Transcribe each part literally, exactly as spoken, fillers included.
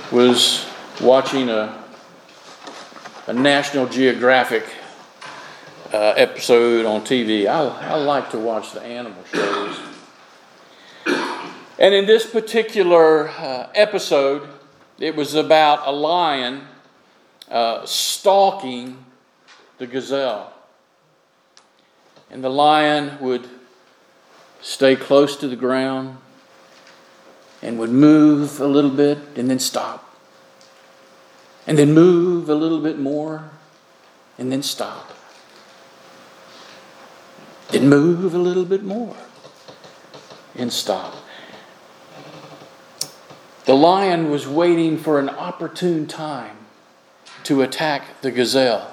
was watching a, a National Geographic uh, episode on T V. I, I like to watch the animal shows. And in this particular uh, episode, it was about a lion uh, stalking the gazelle. And the lion would stay close to the ground and would move a little bit and then stop. And then move a little bit more and then stop. Then move a little bit more and stop. The lion was waiting for an opportune time to attack the gazelle.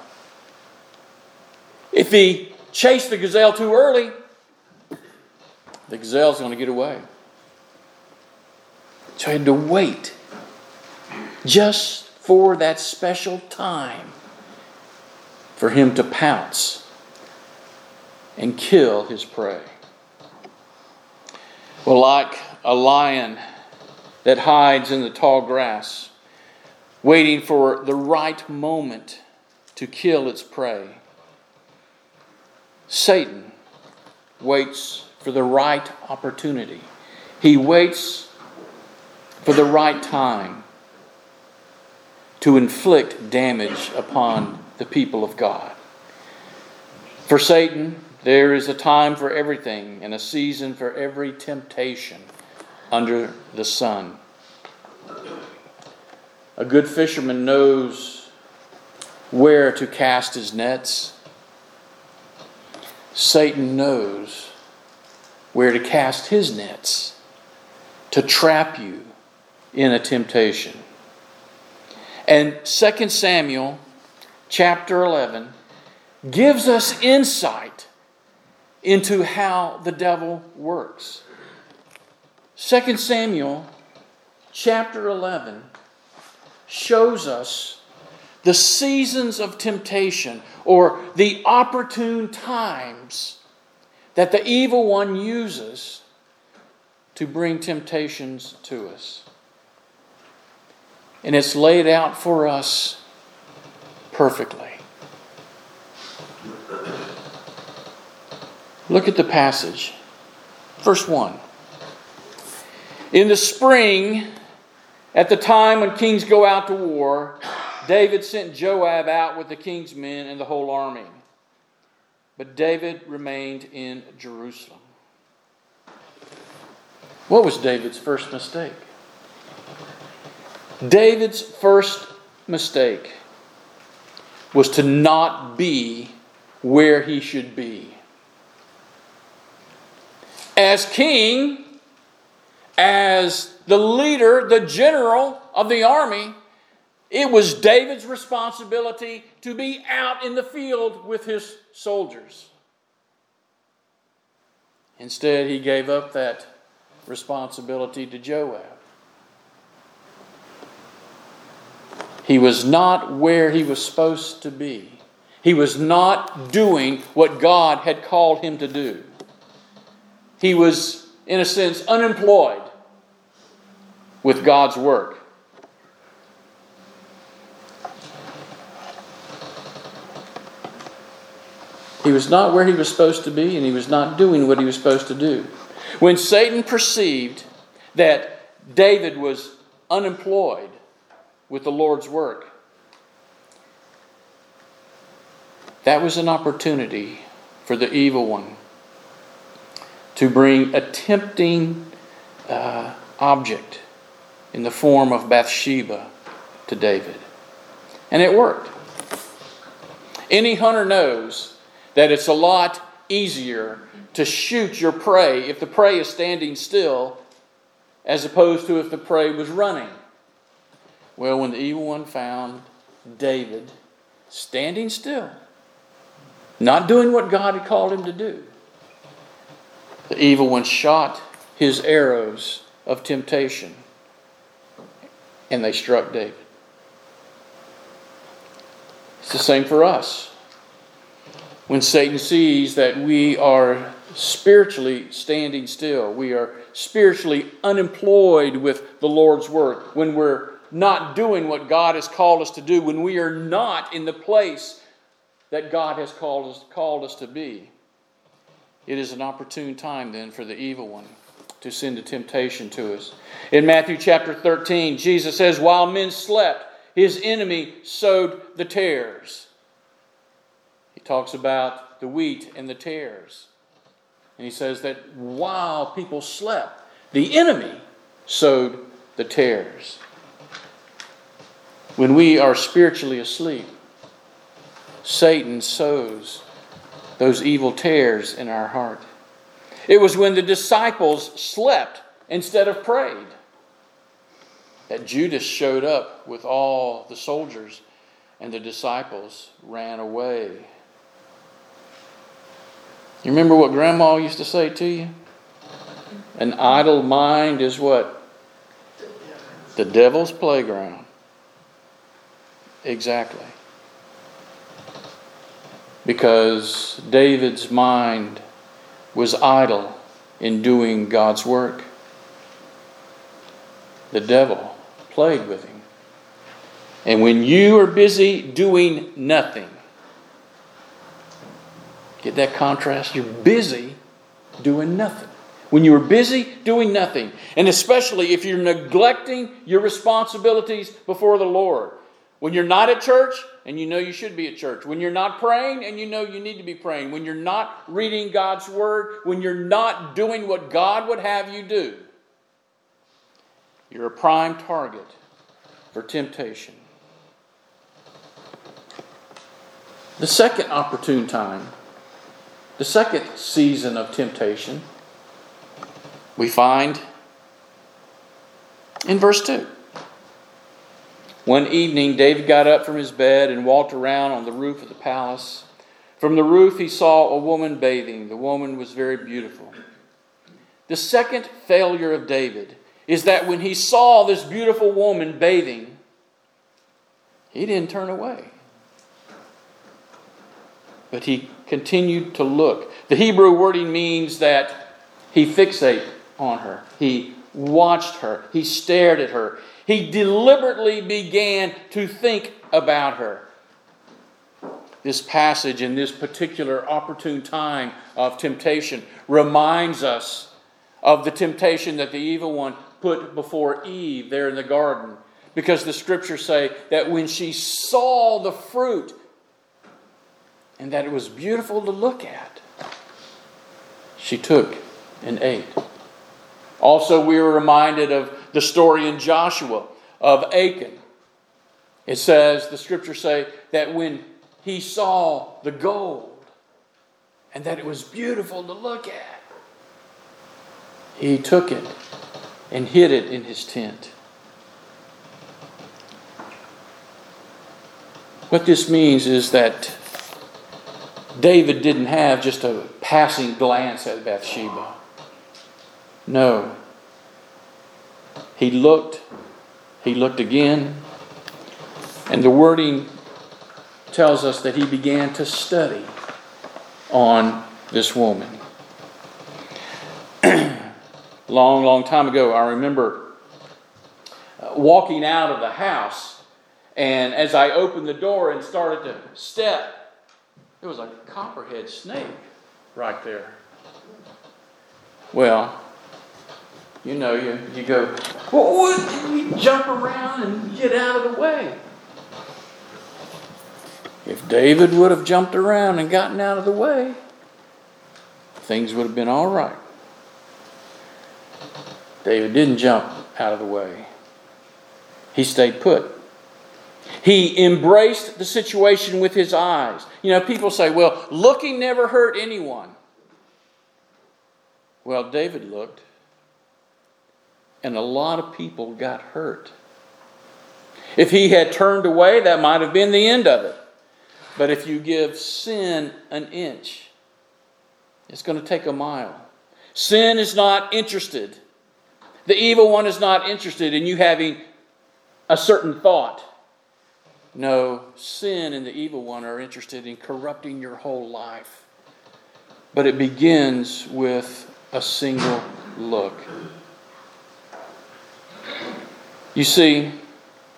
If he chased the gazelle too early, the gazelle's going to get away. So he had to wait just for that special time for him to pounce and kill his prey. Well, like a lion that hides in the tall grass, waiting for the right moment to kill its prey, Satan waits for the right opportunity. He waits for the right time to inflict damage upon the people of God. For Satan, there is a time for everything and a season for every temptation under the sun. A good fisherman knows where to cast his nets. Satan knows where to cast his nets to trap you in a temptation. And Second Samuel chapter eleven gives us insight into how the devil works. Second Samuel chapter eleven shows us the seasons of temptation, or the opportune times that the evil one uses to bring temptations to us. And it's laid out for us perfectly. Look at the passage. Verse one. In the spring, at the time when kings go out to war, David sent Joab out with the king's men and the whole army. But David remained in Jerusalem. What was David's first mistake? David's first mistake was to not be where he should be. As king, as the leader, the general of the army, it was David's responsibility to be out in the field with his soldiers. Instead, he gave up that responsibility to Joab. He was not where he was supposed to be. He was not doing what God had called him to do. He was, in a sense, unemployed with God's work. He was not where he was supposed to be, and he was not doing what he was supposed to do. When Satan perceived that David was unemployed with the Lord's work, that was an opportunity for the evil one to bring a tempting uh, object in the form of Bathsheba to David. And it worked. Any hunter knows that it's a lot easier to shoot your prey if the prey is standing still as opposed to if the prey was running. Well, when the evil one found David standing still, not doing what God had called him to do, the evil one shot his arrows of temptation, and they struck David. It's the same for us. When Satan sees that we are spiritually standing still, we are spiritually unemployed with the Lord's work, when we're not doing what God has called us to do, when we are not in the place that God has called us, called us to be, it is an opportune time then for the evil one to send a temptation to us. In Matthew chapter thirteen, Jesus says, while men slept, his enemy sowed the tares. He talks about the wheat and the tares. And he says that while people slept, the enemy sowed the tares. When we are spiritually asleep, Satan sows those evil tares in our heart. It was when the disciples slept instead of prayed that Judas showed up with all the soldiers and the disciples ran away. You remember what Grandma used to say to you? An idle mind is what? The devil's playground. Exactly. Because David's mind was idle in doing God's work. The devil played with him. And when you are busy doing nothing, get that contrast? You're busy doing nothing. When you're busy doing nothing, and especially if you're neglecting your responsibilities before the Lord. When you're not at church, and you know you should be at church. When you're not praying, and you know you need to be praying. When you're not reading God's Word. When you're not doing what God would have you do. You're a prime target for temptation. The second opportune time, the second season of temptation, we find in verse two. One evening, David got up from his bed and walked around on the roof of the palace. From the roof, he saw a woman bathing. The woman was very beautiful. The second failure of David is that when he saw this beautiful woman bathing, he didn't turn away. But he continued to look. The Hebrew wording means that he fixated on her. He watched her. He stared at her. He deliberately began to think about her. This passage in this particular opportune time of temptation reminds us of the temptation that the evil one put before Eve there in the garden. Because the scriptures say that when she saw the fruit and that it was beautiful to look at, she took and ate. Also, we were reminded of the story in Joshua of Achan. It says, the scriptures say, that when he saw the gold and that it was beautiful to look at, he took it and hid it in his tent. What this means is that David didn't have just a passing glance at Bathsheba. No. He looked, he looked again, and the wording tells us that he began to study on this woman. long, long time ago, I remember walking out of the house, and as I opened the door and started to step, there was a copperhead snake right there. Well, you know, you, you go, what? You jump around and get out of the way. If David would have jumped around and gotten out of the way, things would have been all right. David didn't jump out of the way. He stayed put. He embraced the situation with his eyes. You know, people say, well, looking never hurt anyone. Well, David looked. And a lot of people got hurt. If he had turned away, that might have been the end of it. But if you give sin an inch, it's going to take a mile. Sin is not interested. The evil one is not interested in you having a certain thought. No, sin and the evil one are interested in corrupting your whole life. But it begins with a single look. You see,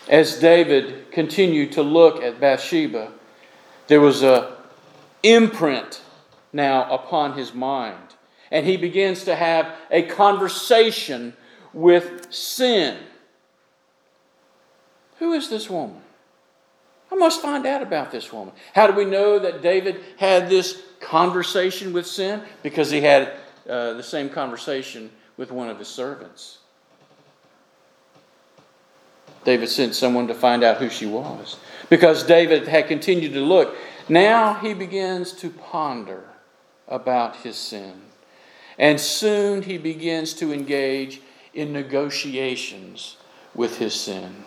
as David continued to look at Bathsheba, there was a imprint now upon his mind. And he begins to have a conversation with sin. Who is this woman? I must find out about this woman. How do we know that David had this conversation with sin? Because he had uh, the same conversation with one of his servants. David sent someone to find out who she was. Because David had continued to look, now he begins to ponder about his sin. And soon he begins to engage in negotiations with his sin.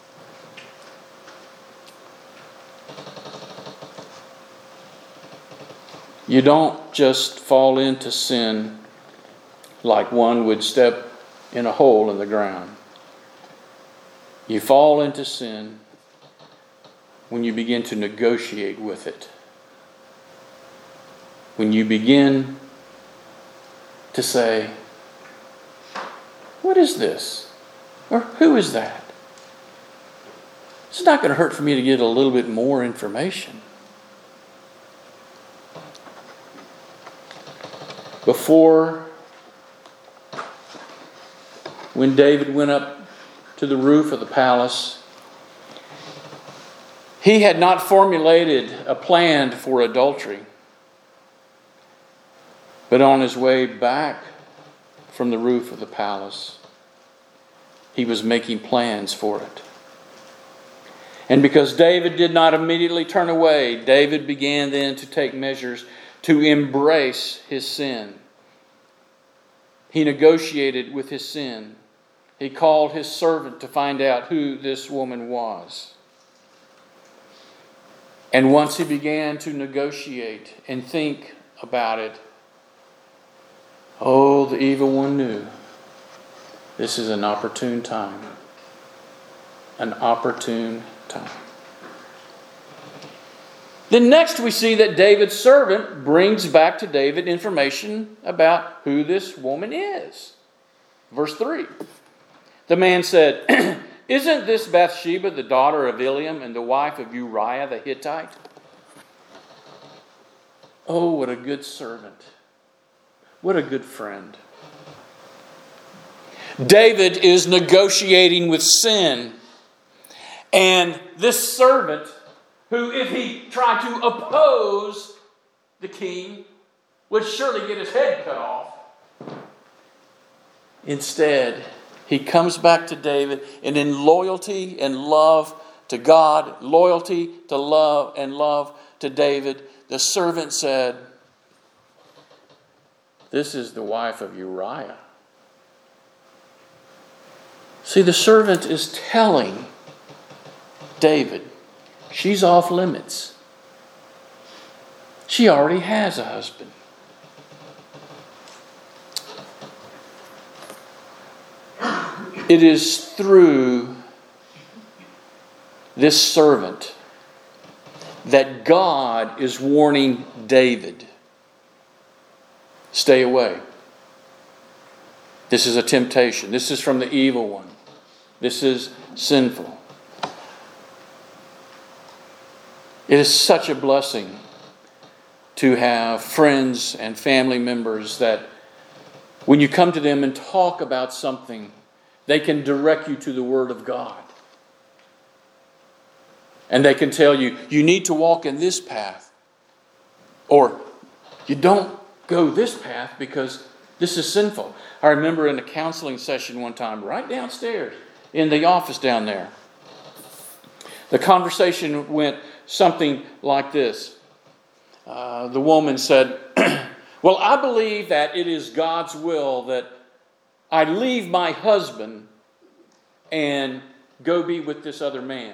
You don't just fall into sin like one would step in a hole in the ground. You fall into sin when you begin to negotiate with it. When you begin to say, what is this? Or who is that? It's not going to hurt for me to get a little bit more information. Before, when David went up to the roof of the palace, he had not formulated a plan for adultery. But on his way back from the roof of the palace, he was making plans for it. And because David did not immediately turn away, David began then to take measures to embrace his sin. He negotiated with his sin. He called his servant to find out who this woman was. And once he began to negotiate and think about it, oh, the evil one knew this is an opportune time. An opportune time. Then next we see that David's servant brings back to David information about who this woman is. Verse three. The man said, isn't this Bathsheba the daughter of Eliam and the wife of Uriah the Hittite? Oh, what a good servant. What a good friend. David is negotiating with sin. And this servant, who if he tried to oppose the king, would surely get his head cut off. Instead, he comes back to David, and in loyalty and love to God, loyalty to love and love to David, the servant said, this is the wife of Uriah. See, the servant is telling David, she's off limits. She already has a husband. It is through this servant that God is warning David, stay away. This is a temptation. This is from the evil one. This is sinful. It is such a blessing to have friends and family members that when you come to them and talk about something, they can direct you to the Word of God. And they can tell you, you need to walk in this path. Or, you don't go this path because this is sinful. I remember in a counseling session one time, right downstairs, in the office down there. The conversation went something like this. Uh, the woman said, well, I believe that it is God's will that I leave my husband and go be with this other man.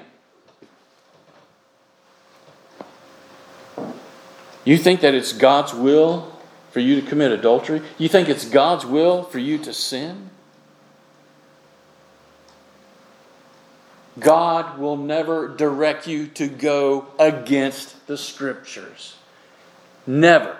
You think that it's God's will for you to commit adultery? You think it's God's will for you to sin? God will never direct you to go against the Scriptures. Never.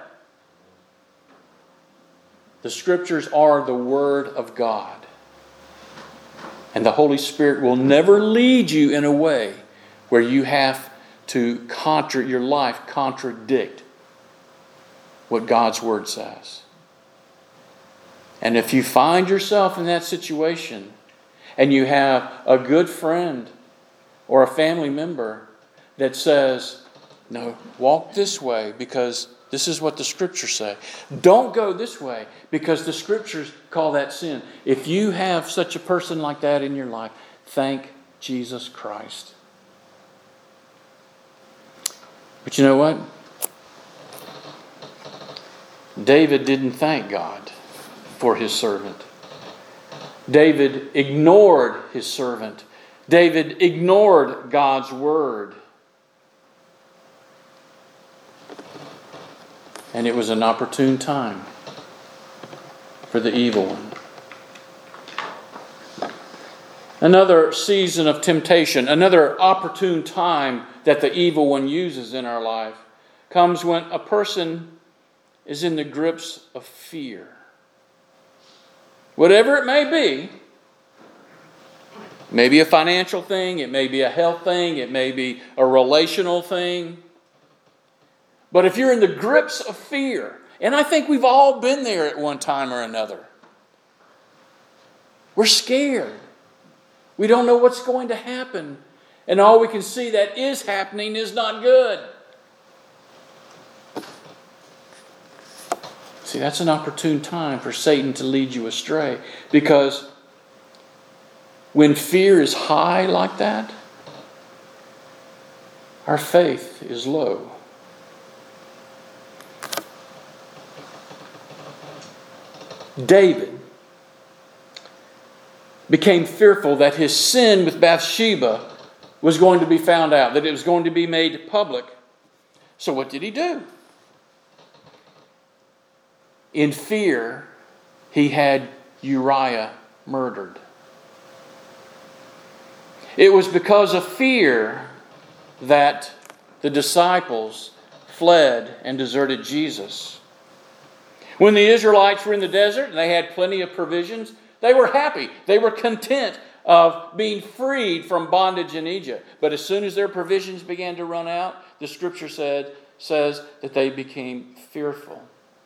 The Scriptures are the Word of God. And the Holy Spirit will never lead you in a way where you have to contra- your life contradict what God's Word says. And if you find yourself in that situation and you have a good friend or a family member that says, no, walk this way because this is what the Scriptures say. Don't go this way because the Scriptures call that sin. If you have such a person like that in your life, thank Jesus Christ. But you know what? David didn't thank God for his servant. David ignored his servant. David ignored God's word. And it was an opportune time for the evil one. Another season of temptation, another opportune time that the evil one uses in our life comes when a person is in the grips of fear. Whatever it may be, maybe a financial thing, it may be a health thing, it may be a relational thing. But if you're in the grips of fear, and I think we've all been there at one time or another, we're scared. We don't know what's going to happen. And all we can see that is happening is not good. See, that's an opportune time for Satan to lead you astray. Because when fear is high like that, our faith is low. David became fearful that his sin with Bathsheba was going to be found out, that it was going to be made public. So what did he do? In fear, he had Uriah murdered. It was because of fear that the disciples fled and deserted Jesus. When the Israelites were in the desert and they had plenty of provisions, they were happy. They were content of being freed from bondage in Egypt. But as soon as their provisions began to run out, the Scripture said, says that they became fearful.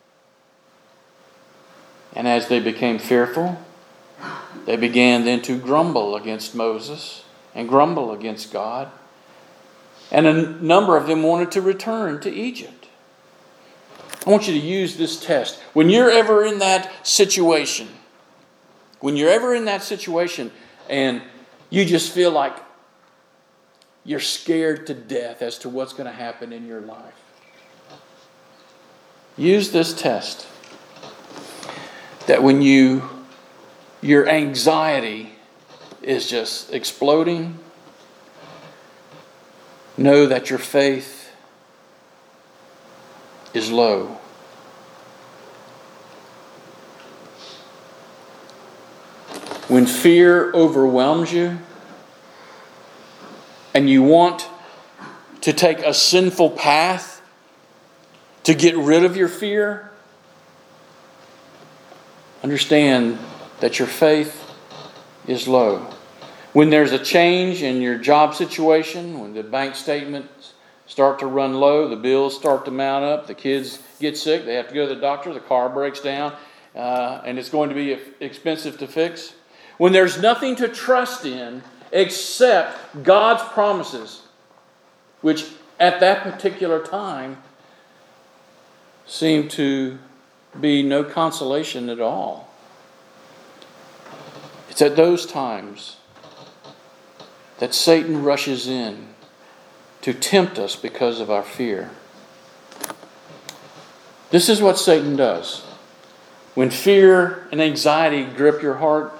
And as they became fearful, they began then to grumble against Moses and grumble against God. And a number of them wanted to return to Egypt. I want you to use this test. When you're ever in that situation, when you're ever in that situation and you just feel like you're scared to death as to what's going to happen in your life, use this test. That when you, your anxiety is just exploding, know that your faith is low. When fear overwhelms you and you want to take a sinful path to get rid of your fear, understand that your faith is low. When there's a change in your job situation, when the bank statements start to run low, the bills start to mount up, the kids get sick, they have to go to the doctor, the car breaks down, uh, and it's going to be expensive to fix. When there's nothing to trust in except God's promises, which at that particular time seem to be no consolation at all. It's at those times that Satan rushes in to tempt us because of our fear. This is what Satan does. When fear and anxiety grip your heart,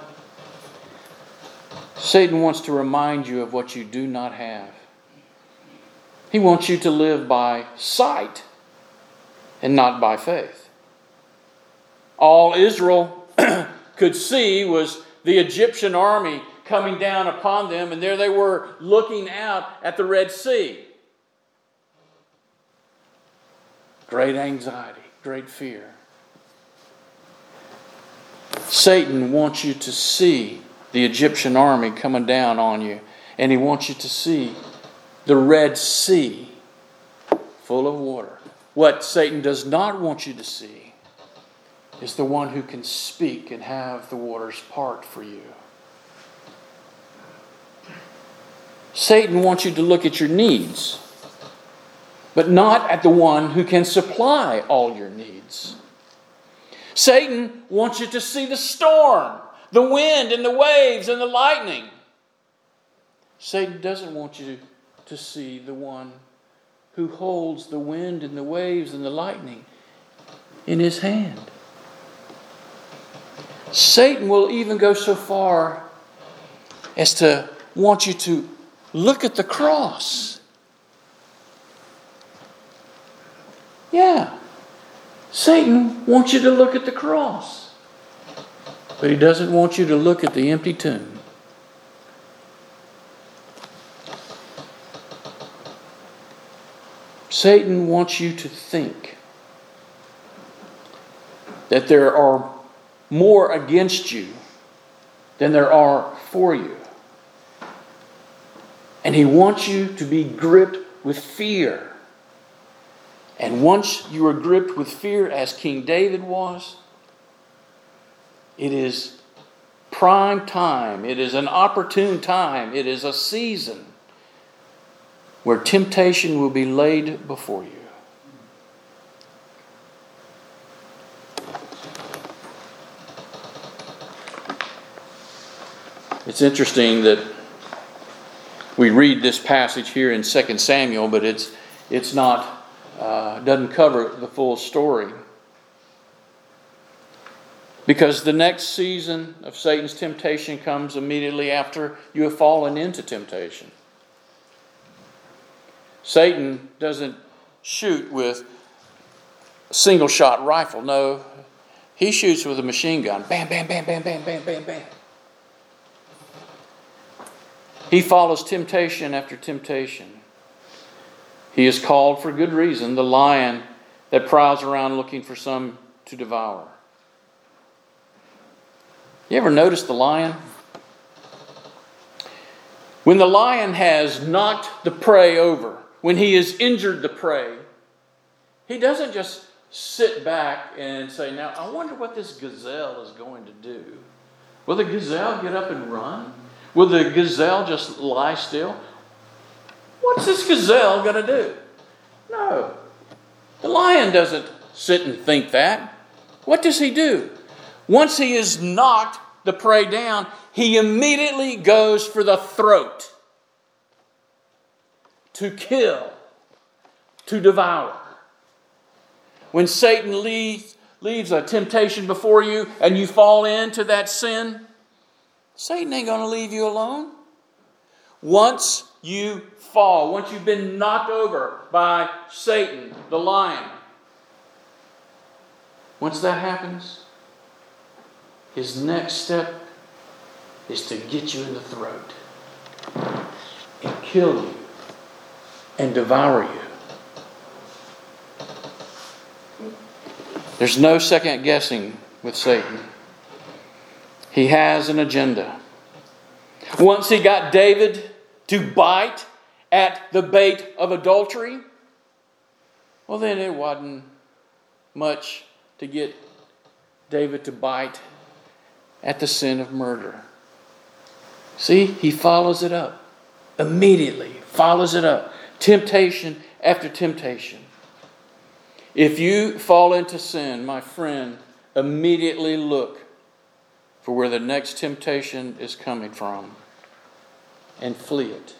Satan wants to remind you of what you do not have. He wants you to live by sight and not by faith. All Israel could see was the Egyptian army coming down upon them, and there they were looking out at the Red Sea. Great anxiety, great fear. Satan wants you to see the Egyptian army coming down on you. And he wants you to see the Red Sea full of water. What Satan does not want you to see is the one who can speak and have the waters part for you. Satan wants you to look at your needs, but not at the one who can supply all your needs. Satan wants you to see the storm, the wind and the waves and the lightning. Satan doesn't want you to see the one who holds the wind and the waves and the lightning in his hand. Satan will even go so far as to want you to look at the cross. Yeah. Satan wants you to look at the cross. But he doesn't want you to look at the empty tomb. Satan wants you to think that there are more against you than there are for you. And he wants you to be gripped with fear. And once you are gripped with fear, as King David was, it is prime time. It is an opportune time. It is a season where temptation will be laid before you. It's interesting that we read this passage here in Second Samuel, but it's it's not uh, doesn't cover the full story. Because the next season of Satan's temptation comes immediately after you have fallen into temptation. Satan doesn't shoot with a single shot rifle. No, he shoots with a machine gun. Bam, bam, bam, bam, bam, bam, bam, bam. He follows temptation after temptation. He is called, for good reason, the lion that prowls around looking for some to devour. You ever notice the lion? When the lion has knocked the prey over, when he has injured the prey, he doesn't just sit back and say, now, I wonder what this gazelle is going to do. Will the gazelle get up and run? Will the gazelle just lie still? What's this gazelle going to do? No. The lion doesn't sit and think that. What does he do? Once he has knocked the prey down, he immediately goes for the throat. To kill. To devour. When Satan leaves, leaves a temptation before you and you fall into that sin, Satan ain't going to leave you alone. Once you fall, once you've been knocked over by Satan, the lion, once that happens, his next step is to get you in the throat and kill you and devour you. There's no second guessing with Satan. He has an agenda. Once he got David to bite at the bait of adultery, well, then it wasn't much to get David to bite at the sin of murder. See, he follows it up. Immediately follows it up. Temptation after temptation. If you fall into sin, my friend, immediately look for where the next temptation is coming from and flee it.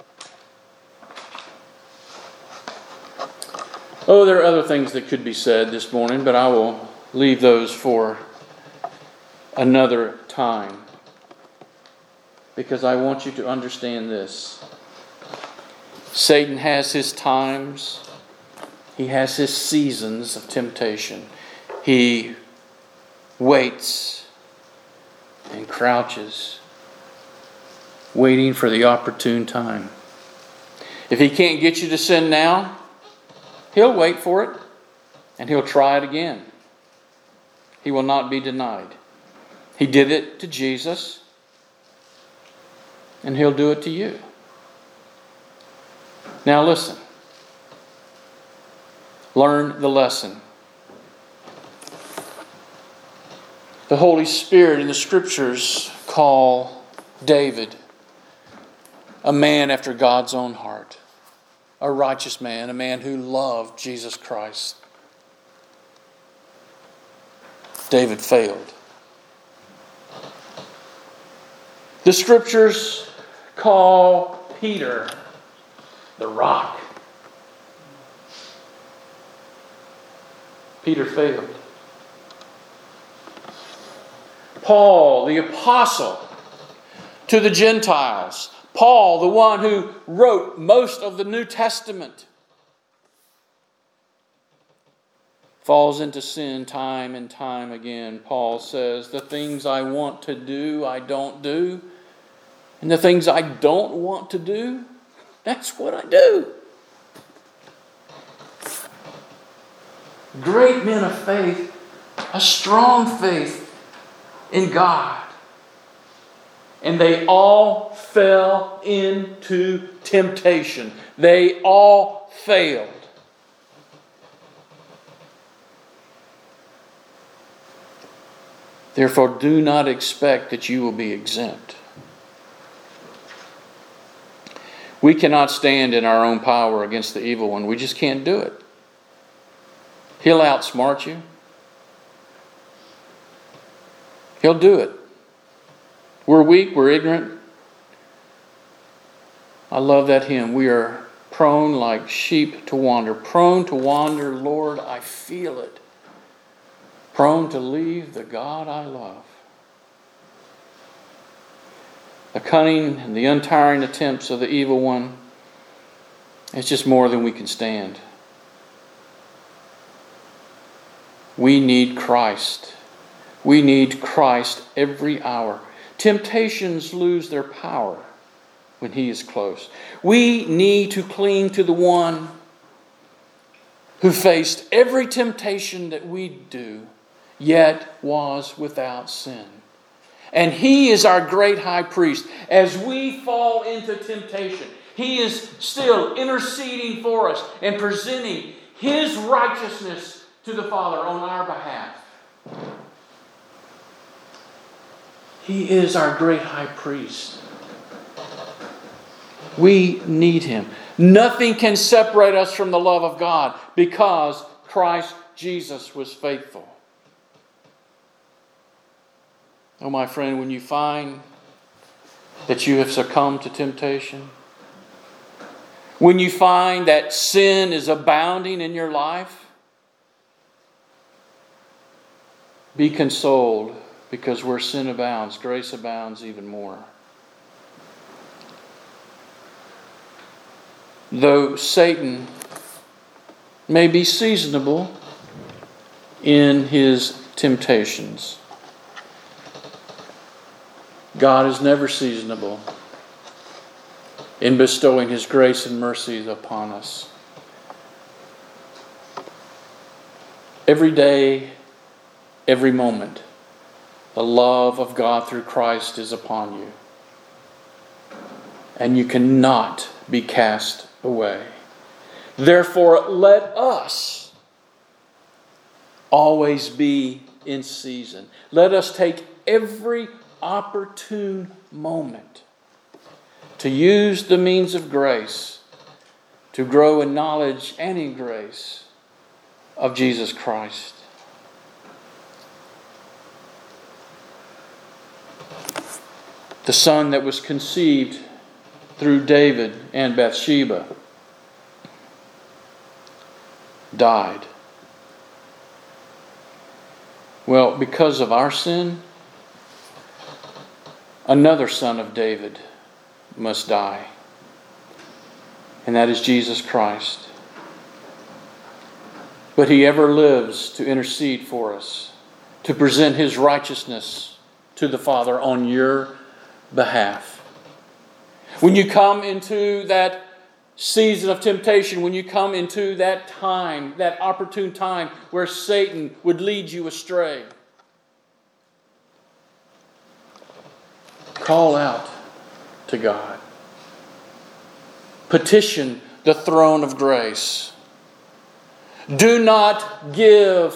Oh, there are other things that could be said this morning, but I will leave those for another time, because I want you to understand this. Satan has his times. He has his seasons of temptation. He waits and crouches, waiting for the opportune time. If he can't get you to sin now, he'll wait for it and he'll try it again. He will not be denied. He did it to Jesus. And He'll do it to you. Now listen. Learn the lesson. The Holy Spirit in the Scriptures call David a man after God's own heart. A righteous man, a man who loved Jesus Christ. David failed. The Scriptures call Peter the rock. Peter failed. Paul, the apostle to the Gentiles. Paul, the one who wrote most of the New Testament, falls into sin time and time again. Paul says, the things I want to do, I don't do. And the things I don't want to do, that's what I do. Great men of faith, a strong faith in God. And they all fell into temptation. They all failed. Therefore, do not expect that you will be exempt. We cannot stand in our own power against the evil one. We just can't do it. He'll outsmart you. He'll do it. We're weak, we're ignorant. I love that hymn. We are prone like sheep to wander. Prone to wander, Lord, I feel it. Prone to leave the God I love. The cunning and the untiring attempts of the evil one, it's just more than we can stand. We need Christ. We need Christ every hour. Temptations lose their power when He is close. We need to cling to the one who faced every temptation that we do, yet was without sin. And He is our great high priest. As we fall into temptation, He is still interceding for us and presenting His righteousness to the Father on our behalf. He is our great high priest. We need Him. Nothing can separate us from the love of God because Christ Jesus was faithful. Oh, my friend, when you find that you have succumbed to temptation, when you find that sin is abounding in your life, be consoled, because where sin abounds, grace abounds even more. Though Satan may be seasonable in his temptations, God is never seasonable in bestowing His grace and mercy upon us. Every day, every moment, the love of God through Christ is upon you. And you cannot be cast away. Therefore, let us always be in season. Let us take every opportune moment to use the means of grace to grow in knowledge and in grace of Jesus Christ. The son that was conceived through David and Bathsheba died. Well, because of our sin, another son of David must die. And that is Jesus Christ. But He ever lives to intercede for us, to present His righteousness to the Father on your behalf. When you come into that season of temptation, when you come into that time, that opportune time where Satan would lead you astray, call out to God. Petition the throne of grace. Do not give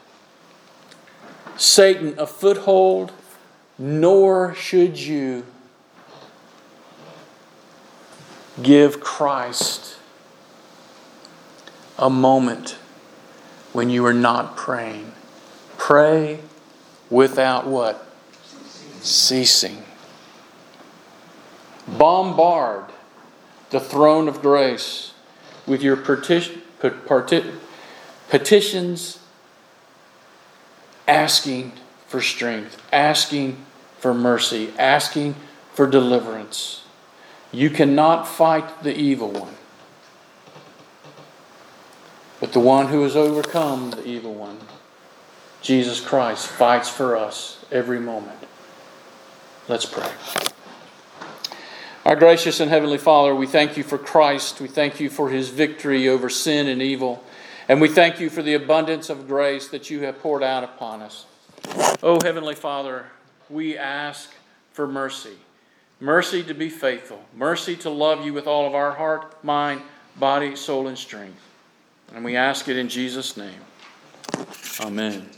Satan a foothold, nor should you give Christ a moment when you are not praying. Pray without what? Ceasing. Bombard the throne of grace with your petition, petitions, asking for strength, asking for mercy, asking for deliverance. You cannot fight the evil one. But the one who has overcome the evil one, Jesus Christ, fights for us every moment. Let's pray. Our gracious and heavenly Father, we thank you for Christ. We thank you for his victory over sin and evil. And we thank you for the abundance of grace that you have poured out upon us. Oh, Heavenly Father, we ask for mercy. Mercy to be faithful. Mercy to love you with all of our heart, mind, body, soul, and strength. And we ask it in Jesus' name. Amen.